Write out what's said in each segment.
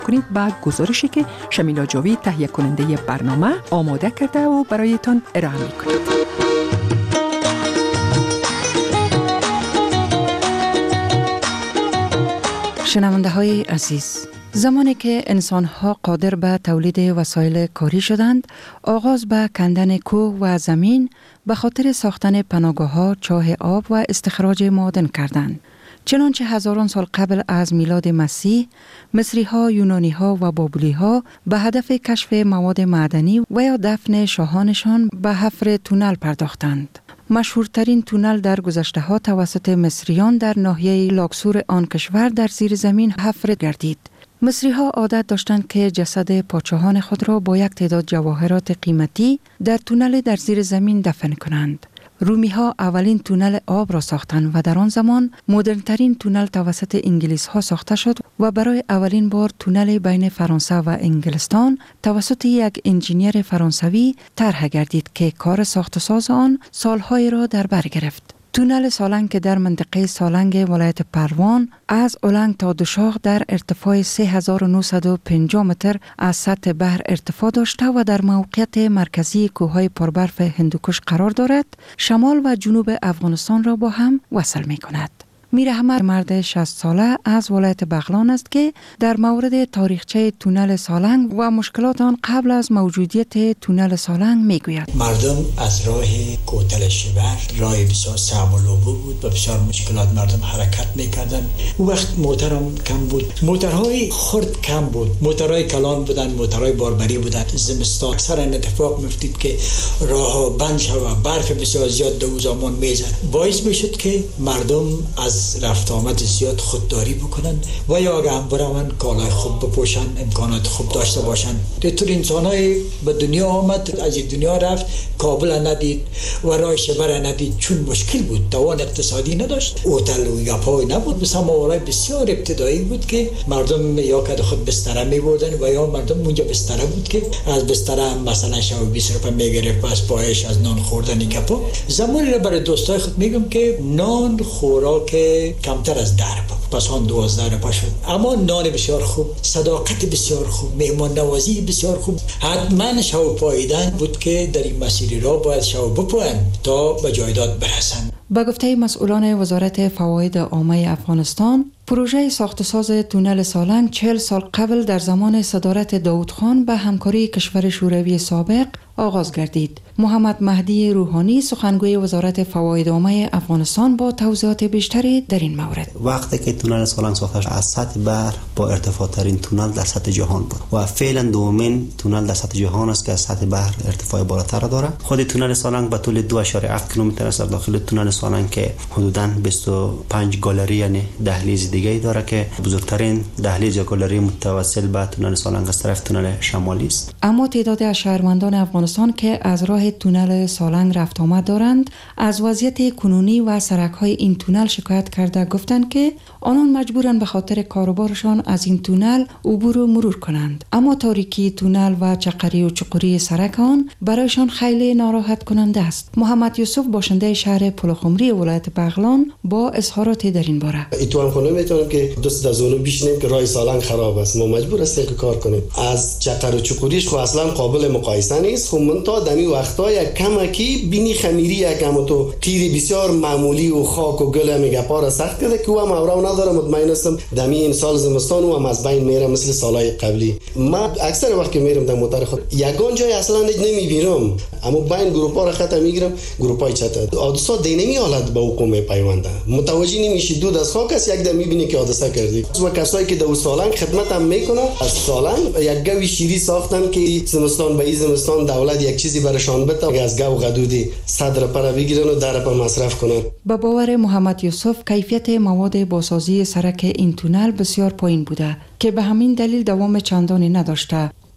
کنید با گزارشی که شمیلا جاوید تهیه کننده برنامه آماده کرده و برایتان ارائه می‌کند. شنونده های عزیز، زمانی که انسان‌ها قادر به تولید وسایل کاری شدند، آغاز به کندن کوه و زمین به خاطر ساختن پناهگاه‌ها، چاه آب و استخراج معادن کردند. چنانچه هزاران سال قبل از میلاد مسیح، مصری‌ها، یونانی‌ها و بابلی‌ها به هدف کشف مواد معدنی و یا دفن شاهانشان به حفر تونل پرداختند. مشهورترین تونل در گذشته‌ها توسط مصریان در ناحیه لاکسور آن کشور در زیر زمین حفر گردید. مصری‌ها عادت داشتند که جسد پادشاهان خود را با یک تعداد جواهرات قیمتی در تونل در زیر زمین دفن کنند. رومی‌ها اولین تونل آب را ساختند و در آن زمان مدرن‌ترین تونل توسط انگلیس‌ها ساخته شد و برای اولین بار تونل بین فرانسه و انگلستان توسط یک انجینیر فرانسوی طرح گردید که کار ساخت و ساز آن سال‌های را در بر گرفت. تونل سالنگ که در منطقه سالنگ ولایت پروان از اولنگ تا دوشاغ در ارتفاع 3950 متر از سطح بحر ارتفاع داشته و در موقعیت مرکزی کوههای پربرف هندوکش قرار دارد، شمال و جنوب افغانستان را با هم وصل می کند. میر احمد مرد 60 ساله از ولایت بغلان است که در مورد تاریخچه تونل سالنگ و مشکلات آن قبل از موجودیت تونل سالنگ میگوید. مردم از راه کوتل شبر راه بسیار صعب العبور بود و بسیار مشکلات مردم حرکت میکردن. اون وقت موترم کم بود، موترهای خرد کم بود، موترهای کلان بودن، موترهای باربری بودن. زمستان اکثر اتفاق میفتید که راه بند شود، برف بسیار زیاد دو زمان میزد، باعث میشد که مردم از رفت آمد زیاد خودداری بکنن و یا اگه هم برون کالای خوب بپوشن، امکانات خوب داشته باشن. طور انسان‌های به دنیا آمد، از این دنیا رفت، کابل ندید و راه شبر ندید چون مشکل بود، توان اقتصادی نداشت، اوتل و یا پای نبود. به سماورای بسیار ابتدایی بود که مردم یا که خود بستره می بردن و یا مردم اونجا بستره بود که از بستره مثلا شب 20 روپیه میگرفت، از پایش از نان خوردن گپا. زمانی را برای دوستای خود میگم که نان خوراک کمتر از 10 روپیه، پس آن 12 روپیه شد، اما نان بسیار خوب، صداقت بسیار خوب، مهمان نوازی بسیار خوب. حتما شو پاییدن بود که در این مسیر را باید شو بپویند تا به جایداد برسند. با گفته مسئولان وزارت فواید عامه افغانستان، پروژه ساخت و ساز تونل سالنگ 40 سال قبل در زمان صدارت داود خان به همکاری کشور شوروی سابق آغاز گردید. محمد مهدی روحانی سخنگوی وزارت فواید عامه افغانستان با توضیحات بیشتری در این مورد. وقتی که تونل سالنگ ساخته شد از سطح بحر با ارتفاع ترین تونل در سطح جهان بود و فعلا دومین تونل در سطح جهان است که از سطح بحر ارتفاع بالاتر دارد. خود تونل سالنگ به طول 2.7 کیلومتر است. داخل تونل سالنگ که حدوداً 25 گالری یعنی دهلیز دیگه داره که بزرگترین دهلیز یا گالری متوسل به تونل سالنگ از طرف تونل شمالی است. اما تعداد از شهروندان افغانستان که از راه تونل سالنگ رفت آمد دارند از وضعیت کنونی و سرک‌های این تونل شکایت کرده گفتند که آنان مجبورند به خاطر کاروبارشان از این تونل عبور و مرور کنند، اما تاریکی تونل و چقری و چقوری سرک آن برایشان خیلی ناراحت کننده است. محمد یوسف باشنده شهر پلخمری ولایت بغلان با اظهارات در این باره. تو هم خونه میتونم که دوست از اونو بشینیم که راه سالنگ خراب است، ما مجبور هستیم که کار کنیم. از چقر و چقوریش خو اصلا قابل مقایسه نیست. خو من تا دمی وقتا یک کمکی بینی خمیری یکم تو تیری بسیار معمولی و خاک و گل میگه پارا سخت کرده که هم اورا نداره. مطمئن هستم دمی این سال زمستان و هم از بین میره مثل سالهای قبلی. من اکثر وقت که میرم در موتر خود یگان جای اصلا نمیبینم، اما بین گروپا را خط میگیرم، گروپای چت حادثه دینمی حالت به حکومت پیونده متوجه نمیشی. دود از خاک است یک دم میبینی که حادثه کردی. و کسایی که در سالنگ خدمت هم میکنن از سالنگ یک گوی شیری ساختن که زمستان به زمستان دولت یک چیزی برشان بده از گاو غدودی صدر پر بگیرن و در پر مصرف کنن. با باور محمد یوسف کیفیت مواد بازسازی سرک این تونل بسیار پایین بوده که به همین دلیل دوام چندانی نداشته.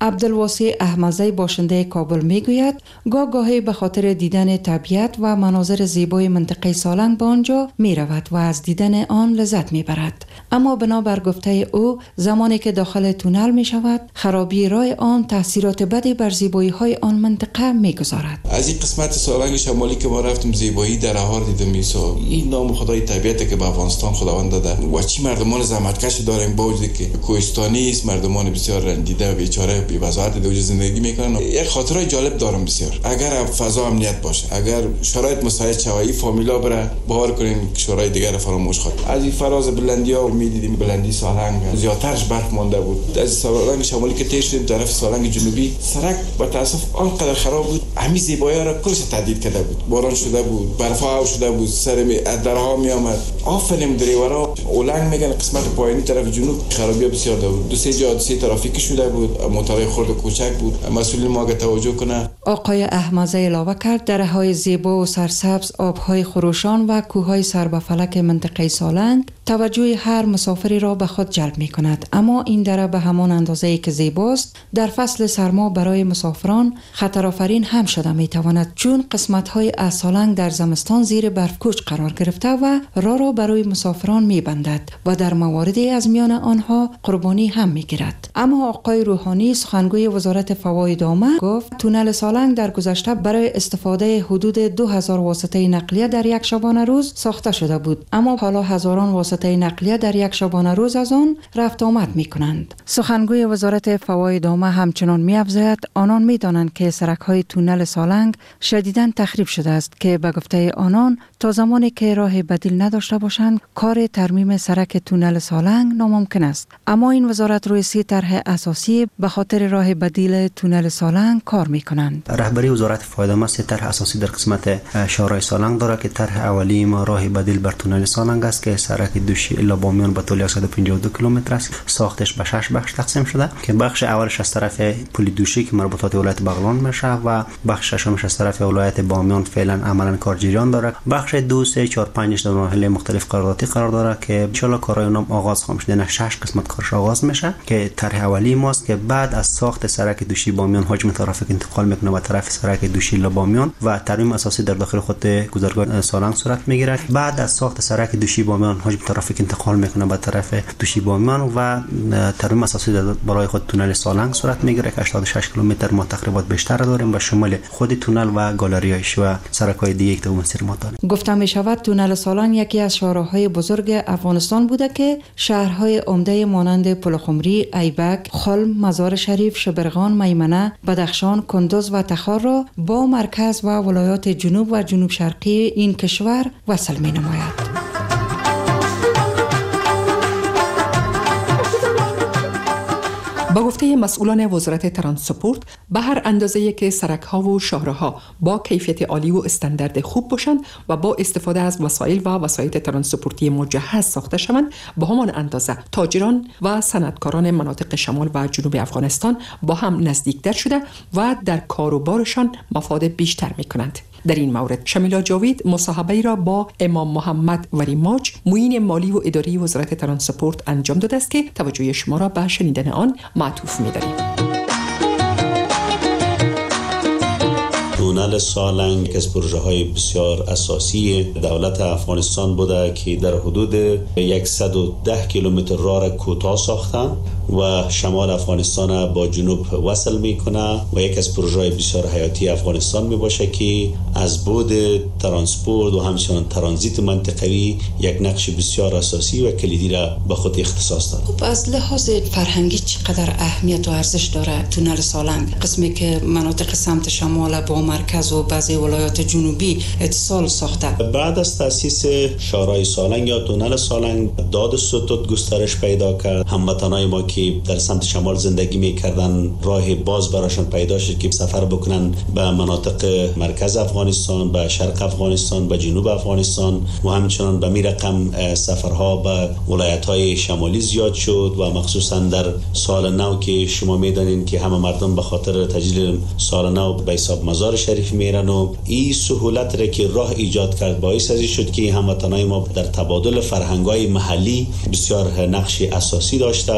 عبدالواسع احمدزی باشنده کابل میگوید گاهی به خاطر دیدن طبیعت و مناظر زیبای منطقه سالنگ به آنجا می رود و از دیدن آن لذت می برد. اما بنابر گفته او زمانی که داخل تونل می شود خرابی راه آن تاثیرات بدی بر زیبایی های آن منطقه می گذارد. از این قسمت سالنگ شمالی که ما رفتیم زیبایی در اهار دیدم. این نام خدای طبیعت که به افغانستان خداوند داده و چی مردمان زحمتکش داریم با وجودی که کوهستانی است، مردمان بسیار رنجیده و بیچاره بی وضاحت در زندگی میکنن. یک خاطره جالب دارم بسیار. اگر فضا امنیت باشه، اگر شرایط مساعد شوه، فامیلا بره باور کنین شورای دیگر فراموش خواهد. از این فراز بلندی‌ها می‌دیدیم بلندی سالنگ زیادترش برف مانده بود. از سالنگ شمالی که تیر شدیم طرف سالنگ جنوبی سرک با تاسف آنقدر خراب بود، همین زیبایی را کلش تهدید کرده بود. باران شده بود، برف‌ها شده بود، سر درها میآمد. آفرین دریورا اولنگ میگن قسمت پایینی طرف جنوب خرابی بسیار بود. دو سه جا حادثه ترافیکی شده بود، موتورهای خرد و کوچک بود. مسئولین ما توجه کنه. آقای احمدزی علاوه کرد دره‌های زیبا و سرسبز، آب‌های خروشان و کوه‌های سربفلک منطقه سالنگ توجه هر مسافری را به خود جلب می‌کند. اما این دره به همان اندازه‌ای که زیباست در فصل سرما برای مسافران خطرآفرین هم شده می‌تواند، چون قسمت‌های از سالنگ در زمستان زیر برفکوچ قرار گرفته و راه را برای مسافران می‌بندد و در مواردی از میان آنها قربانی هم می‌گیرد. اما آقای روحانی سخنگوی وزارت فواید عامه گفت تونل سالنگ در گذشته برای استفاده حدود 2000 واسطه نقلیه در یک شبانه روز ساخته شده بود، اما حالا هزاران واسطه نقلیه در یک شبانه روز از آن رفت آمد می‌کنند. سخنگوی وزارت فواید عامه همچنان می‌افزاید آنان می‌دانند که سرک‌های تونل سالنگ شدیداً تخریب شده است که به گفته آنان تا زمانی که راه بدیل نداشته باشند کار ترمیم سرک تونل سالنگ ناممکن است. اما این وزارت روی 3 طرح اساسی به خاطر راه بدیل تونل سالنگ کار می‌کنند. رهبری وزارت فواید عامه 3 طرح اساسی در قسمت شهرهای سالنگ دارد که طرح اولی ما راه بدیل بر تونل سالنگ است که سرک دوشی الی بامیان به طول 152 کیلومتر است. ساختش به 6 بخش تقسیم شده که بخش اولش از طرف پل دوشی که مربوطات ولایت بغلان میشه و بخش ششمش از طرف ولایت بامیان فعلا عملا کار جریان داره. بخش 2 3 4 5 در مراحل مختلف قراردادی قرار داره که ان شاء الله کارهای اونم آغاز خواهد شد. 6 قسمت کارش آغاز میشه که طرح اولی ماست که بعد از ساخت سرک دوشی بامیان حجم ترافیک انتقال میکنه به طرف سرک دوشی الی بامیان و ترمیم اساسی در داخل خود گذرگاه سالنگ صورت میگیره. بعد از ساخت سرک دوشی بامیان حجم ترافیک انتقال میکنه به طرف دوشی بامیان و ترمیم اساسی برای خود تونل سالنگ صورت میگیره که 86 کیلومتر ما تقریبا بیشتر داریم به شمال خود تونل و گالریایش و سرک‌های دیگه که مسیر ما داریم. گفته می شود تونل سالنگ یکی از شاهراهای بزرگ افغانستان بوده که شهرهای عمده مانند پلخمری، ایبک، خلم، مزار شریف، شبرغان، میمنه، بدخشان، کندوز و تخار را با مرکز و ولایات جنوب و جنوب شرقی این کشور وصل می نماید. با گفته مسئولان وزارت ترانسپورت به هر اندازه‌ای که سرک‌ها و شاهراها با کیفیت عالی و استاندارد خوب باشند و با استفاده از وسایل و وسایط ترانسپورتی مجهز ساخته شوند، به همان اندازه تاجران و صنعتکاران مناطق شمال و جنوب افغانستان با هم نزدیکتر شده و در کار و بارشان مفاد بیشتر می‌کنند. در این مورد شمیلا جاوید مصاحبه‌ای را با امام محمد وریماج معین مالی و اداری وزارت ترانسپورت انجام داده است که توجه شما را به شنیدن آن معطوف می‌داریم. تونل سالنگ از پروژه‌های بسیار اساسی دولت افغانستان بوده که در حدود 110 کیلومتر راه را کوتاه ساختن و شمال افغانستان با جنوب وصل میکنه و یک از پروژه‌های بسیار حیاتی افغانستان میباشه که از بود ترانسپورت و همچنان ترانزیت منطقوی یک نقش بسیار اساسی و کلیدی را به خود اختصاص داره. خب از لحاظ فرهنگی چقدر اهمیت و ارزش داره تونل سالنگ، قسمی که مناطق سمت شمال با مرکز و بعضی ولایات جنوبی اتصال ساخته؟ بعد از تأسیس شهرهای سالنگ یا تونل سالنگ داد ستود گسترش پیدا کرد. هموطنای ما که در سمت شمال زندگی میکردن راه باز براشون پیدا شد که سفر بکنن به مناطق مرکز افغانستان، به شرق افغانستان، به جنوب افغانستان و همچنان به می رقم سفرها به ولایت‌های شمالی زیاد شد و مخصوصا در سال نو که شما میدانین که همه مردم به خاطر تجلیل سال نو به حساب مزار شریف میرن و این سهولت را که راه ایجاد کرد باعث ازی شد که هموطنای ما در تبادل فرهنگ‌های محلی بسیار نقش اساسی داشته و همچنان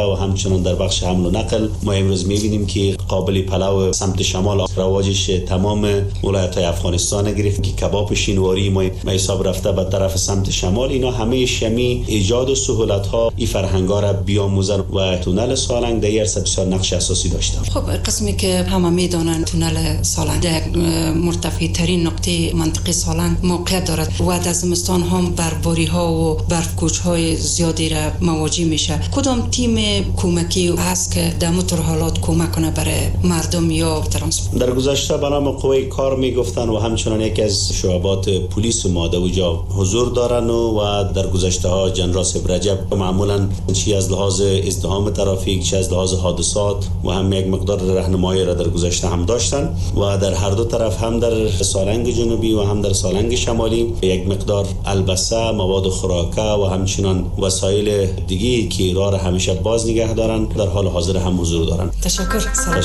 همچنان در بخش حمل و نقل ما امروز می‌بینیم که قابل پلو سمت شمال رواجش تمام ولایت‌های افغانستان گرفت که کباب شینواری ما حساب رفته به طرف سمت شمال. اینا همه شمی ایجاد و سهولت‌ها این فرهنگ‌ها را بیاموزن و تونل سالنگ در ارث بسیار نقش اساسی داشته. خب قسمی که همه میدونن تونل سالنگ در مرتفع ترین نقطه منطقه سالنگ موقعیت دارد و در زمستان هم برفباری‌ها و برف‌کوچ‌های زیادی را مواجه میشه. کدام تیم کمکی هست که در مطور حالات کمک کنه برای مردم یا ترانسپورت؟ در گذشته به نام قوه کار میگفتن و همچنان یکی از شعبات پلیس ما در اونجا حضور دارن و در گذشته ها جنرال صاحب رجب معمولا چی از لحاظ ازدحام ترافیک چی از لحاظ حادثات و هم یک مقدار راهنمایی را در گذشته هم داشتن و در هر دو طرف هم در سالنگ جنوبی و هم در سالنگ شمالی یک مقدار البسه، مواد خوراکه و همچنان وسایل دیگه که راه را همیشه باز نگه دارن در حال حاضر هم حضور دارن. تشکر.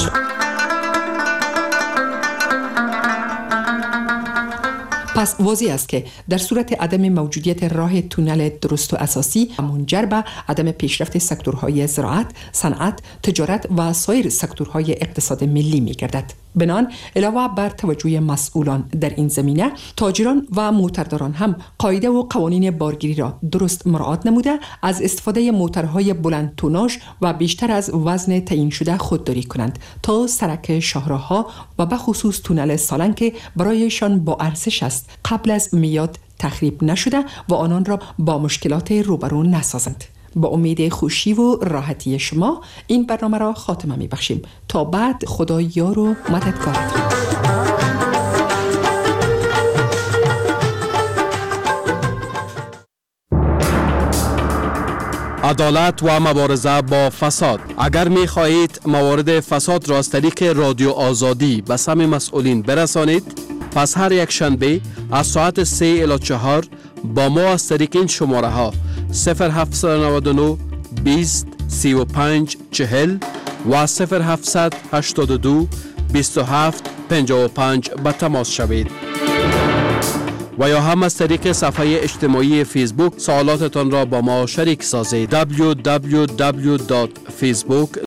پس واضح است که در صورت عدم موجودیت راه تونل درست و اساسی منجر به عدم پیشرفت سکتورهای زراعت، صنعت، تجارت و سایر سکتورهای اقتصاد ملی می‌گردد. بنان علاوه بر توجه مسئولان در این زمینه، تاجران و موترداران هم قاعده و قوانین بارگیری را درست مراعات نموده از استفاده موترهای بلند توناژ و بیشتر از وزن تعیین شده خودداری کنند تا سرک شاهراه‌ها و به خصوص تونل سالنگ که برایشان با ارزش است قبل از میاد تخریب نشده و آنان را با مشکلات روبرو نسازند. با امید خوشی و راحتی شما این برنامه را خاتمه می بخشیم. تا بعد خدا یار و مددگارتان. عدالت و مبارزه با فساد. اگر می خواهید موارد فساد را از طریق رادیو آزادی به سمع مسئولین برسانید، پس هر یک شنبه از ساعت 3 الی 4 با ما از طریق این شماره ها 0799 20 35 40 و 0782 27 55 به تماس شوید. و یا هم از طریق صفحه اجتماعی فیسبوک سوالاتتان را با ما شریک سازید. www.facebook